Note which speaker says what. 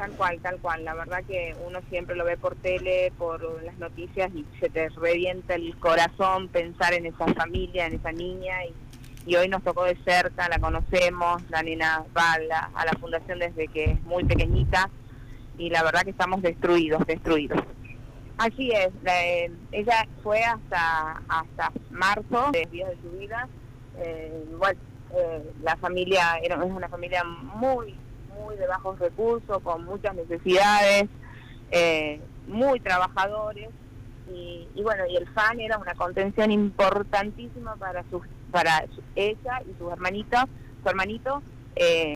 Speaker 1: tal cual. La verdad que uno siempre lo ve por tele, por las noticias y se te revienta el corazón pensar en esa familia, en esa niña y hoy nos tocó de cerca, la conocemos, la nena va a la fundación desde que es muy pequeñita y la verdad que estamos destruidos. Así es, ella fue hasta marzo, de días de su vida. La familia es una familia muy de bajos recursos, con muchas necesidades, muy trabajadores y el FAN era una contención importantísima para ella y su hermanito.